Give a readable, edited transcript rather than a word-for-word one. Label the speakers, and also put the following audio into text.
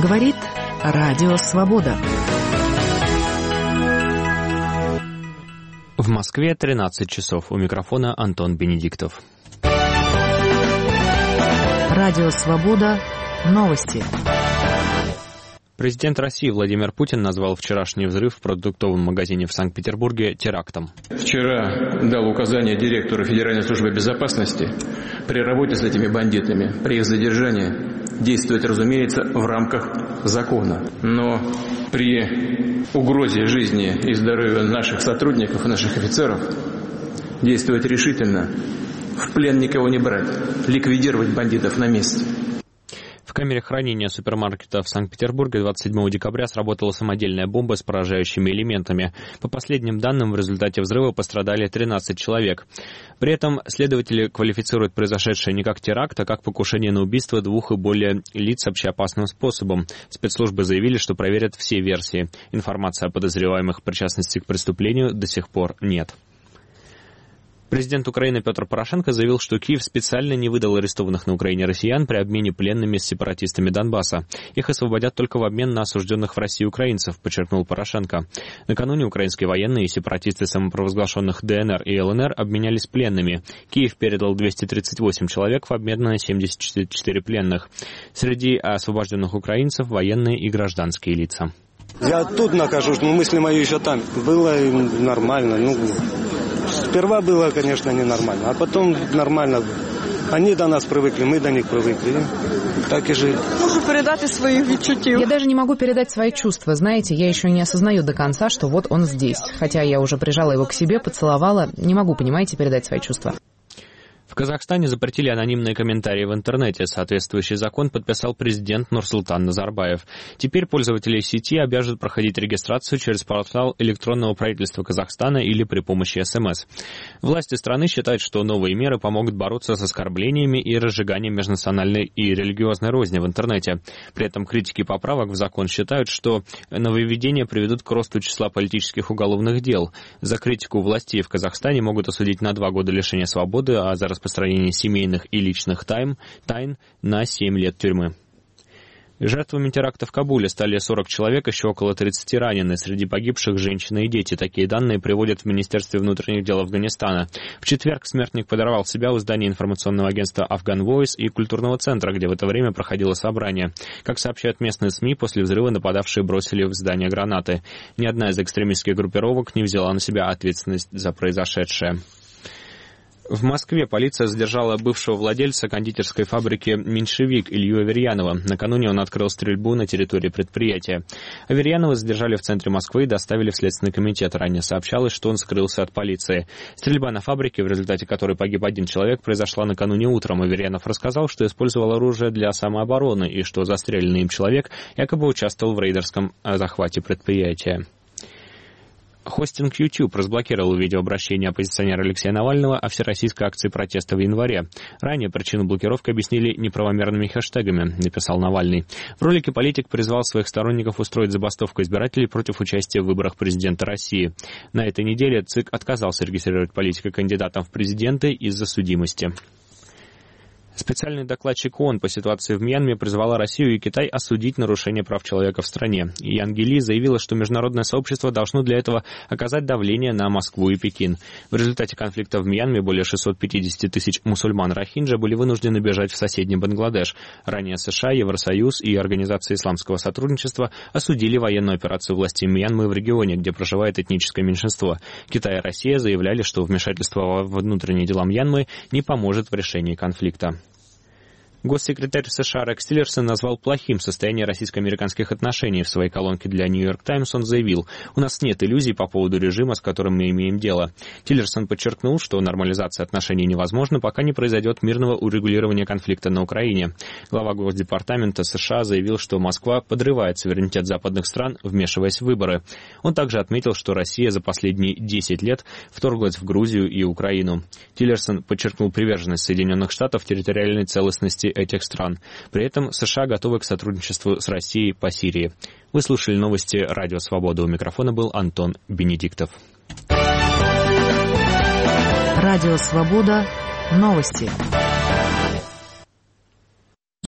Speaker 1: Говорит Радио Свобода.
Speaker 2: В Москве 13 часов. У микрофона Антон Бенедиктов.
Speaker 1: Радио Свобода. Новости.
Speaker 2: Президент России Владимир Путин назвал вчерашний взрыв в продуктовом магазине в Санкт-Петербурге терактом.
Speaker 3: Вчера дал указание директору Федеральной службы безопасности при работе с этими бандитами, при их задержании, действовать, разумеется, в рамках закона. Но при угрозе жизни и здоровью наших сотрудников, наших офицеров, действовать решительно, в плен никого не брать, ликвидировать бандитов на месте.
Speaker 2: В камере хранения супермаркета в Санкт-Петербурге 27 декабря сработала самодельная бомба с поражающими элементами. По последним данным, в результате взрыва пострадали 13 человек. При этом следователи квалифицируют произошедшее не как теракт, а как покушение на убийство 2 и более лиц общеопасным способом. Спецслужбы заявили, что проверят все версии. Информации о подозреваемых причастности к преступлению до сих пор нет. Президент Украины Петр Порошенко заявил, что Киев специально не выдал арестованных на Украине россиян при обмене пленными с сепаратистами Донбасса. Их освободят только в обмен на осужденных в России украинцев, подчеркнул Порошенко. Накануне украинские военные и сепаратисты самопровозглашенных ДНР и ЛНР обменялись пленными. Киев передал 238 человек в обмен на 74 пленных. Среди освобожденных украинцев военные и гражданские лица.
Speaker 4: Я тут нахожусь, но мысли мои еще там. Было нормально, Сперва было, конечно, ненормально, а потом нормально. Они до нас привыкли, мы до них привыкли. Так и жили.
Speaker 5: Можу передати свои відчуття.
Speaker 6: Я даже не могу передать свои чувства. Знаете, я еще не осознаю до конца, что вот он здесь. Хотя я уже прижала его к себе, поцеловала. Не могу, понимаете, передать свои чувства.
Speaker 2: В Казахстане запретили анонимные комментарии в интернете. Соответствующий закон подписал президент Нурсултан Назарбаев. Теперь пользователей сети обяжут проходить регистрацию через портал электронного правительства Казахстана или при помощи СМС. Власти страны считают, что новые меры помогут бороться с оскорблениями и разжиганием межнациональной и религиозной розни в интернете. При этом критики поправок в закон считают, что нововведения приведут к росту числа политических уголовных дел. За критику властей в Казахстане могут осудить на 2 года лишения свободы, а за распространение семейных и личных тайн на 7 лет тюрьмы. Жертвами теракта в Кабуле стали 40 человек, еще около 30 ранены. Среди погибших женщины и дети. Такие данные приводят в Министерстве внутренних дел Афганистана. В четверг смертник подорвал себя у здания информационного агентства «Афган Войс» и культурного центра, где в это время проходило собрание. Как сообщают местные СМИ, после взрыва нападавшие бросили в здание гранаты. Ни одна из экстремистских группировок не взяла на себя ответственность за произошедшее. В Москве полиция задержала бывшего владельца кондитерской фабрики «Меньшевик» Илью Аверьянова. Накануне он открыл стрельбу на территории предприятия. Аверьянова задержали в центре Москвы и доставили в Следственный комитет. Ранее сообщалось, что он скрылся от полиции. Стрельба на фабрике, в результате которой погиб 1 человек, произошла накануне утром. Аверьянов рассказал, что использовал оружие для самообороны и что застреленный им человек якобы участвовал в рейдерском захвате предприятия. Хостинг YouTube разблокировал видеообращение оппозиционера Алексея Навального о всероссийской акции протеста в январе. Ранее причину блокировки объяснили неправомерными хэштегами, написал Навальный. В ролике политик призвал своих сторонников устроить забастовку избирателей против участия в выборах президента России. На этой неделе ЦИК отказался регистрировать политика кандидатом в президенты из-за судимости. Специальный докладчик ООН по ситуации в Мьянме призвала Россию и Китай осудить нарушение прав человека в стране. Ян Ги Ли заявила, что международное сообщество должно для этого оказать давление на Москву и Пекин. В результате конфликта в Мьянме более 650 тысяч мусульман рохинджа были вынуждены бежать в соседний Бангладеш. Ранее США, Евросоюз и Организация исламского сотрудничества осудили военную операцию властей Мьянмы в регионе, где проживает этническое меньшинство. Китай и Россия заявляли, что вмешательство во внутренние дела Мьянмы не поможет в решении конфликта. Госсекретарь США Рекс Тиллерсон назвал плохим состояние российско-американских отношений. В своей колонке для New York Times он заявил: «У нас нет иллюзий по поводу режима, с которым мы имеем дело». Тиллерсон подчеркнул, что нормализация отношений невозможна, пока не произойдет мирного урегулирования конфликта на Украине. Глава Госдепартамента США заявил, что Москва подрывает суверенитет западных стран, вмешиваясь в выборы. Он также отметил, что Россия за последние 10 лет вторглась в Грузию и Украину. Тиллерсон подчеркнул приверженность Соединенных Штатов территориальной целостности этих стран. При этом США готовы к сотрудничеству с Россией по Сирии. Вы слушали новости Радио Свобода. У микрофона был Антон Бенедиктов.
Speaker 1: Радио Свобода. Новости.